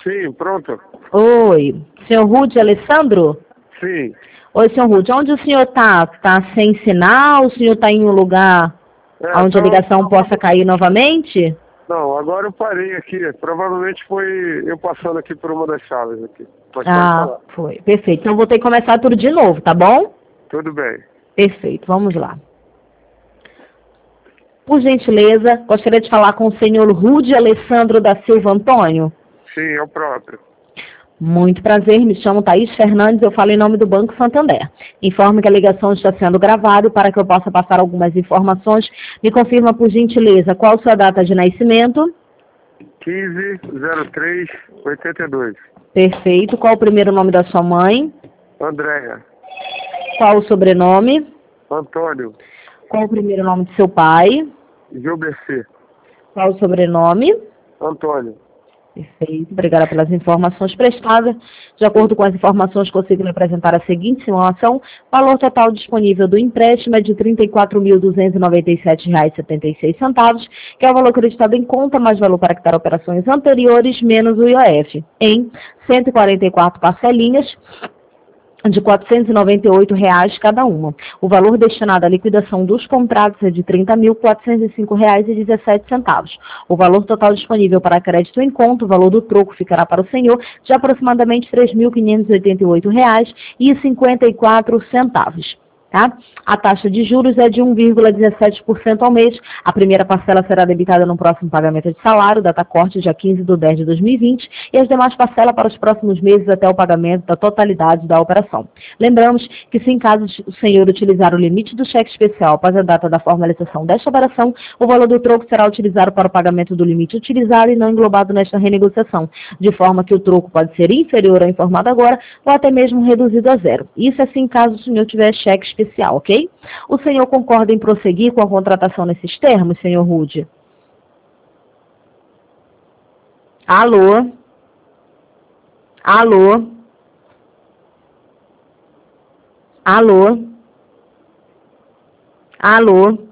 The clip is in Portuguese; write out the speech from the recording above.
Sim, pronto. Oi, senhor Rude Alessandro? Sim. Oi, senhor Rude, onde o senhor está? Está sem sinal? O senhor está em um lugar onde a ligação possa cair novamente? Não, agora eu parei aqui. Provavelmente foi eu passando aqui por uma das salas aqui. Mas pode Ah, falar. foi. Perfeito. Então vou ter que começar tudo de novo, tá bom? Tudo bem. Perfeito, vamos lá. Por gentileza, gostaria de falar com o senhor Rude Alessandro da Silva Antônio. Sim, é o próprio. Muito prazer, me chamo Thaís Fernandes, eu falo em nome do Banco Santander. Informo que a ligação está sendo gravada e para que eu possa passar algumas informações, me confirma por gentileza qual sua data de nascimento. 150382. Perfeito. Qual o primeiro nome da sua mãe? Andréia. Qual o sobrenome? Antônio. Qual o primeiro nome de seu pai? Gilberci. Qual o sobrenome? Antônio. Perfeito. Obrigada pelas informações prestadas. De acordo com as informações, consigo lhe apresentar a seguinte simulação. O valor total disponível do empréstimo é de R$ 34.297,76, que é o valor creditado em conta, mais valor para quitar operações anteriores, menos o IOF, em 144 parcelinhas de R$ 498 cada uma. O valor destinado à liquidação dos contratos é de R$ 30.405,17. O valor total disponível para crédito em conta, o valor do troco ficará para o senhor de aproximadamente R$ 3.588,54. Tá? A taxa de juros é de 1,17% ao mês. A primeira parcela será debitada no próximo pagamento de salário, data corte dia 15/10/2020, e as demais parcelas para os próximos meses até o pagamento da totalidade da operação. Lembramos que, se em caso o senhor utilizar o limite do cheque especial após a data da formalização desta operação, o valor do troco será utilizado para o pagamento do limite utilizado e não englobado nesta renegociação, de forma que o troco pode ser inferior ao informado agora ou até mesmo reduzido a zero. Isso assim caso o senhor tiver cheque especial, ok? O senhor concorda em prosseguir com a contratação nesses termos, senhor Rude? Alô? Alô? Alô? Alô?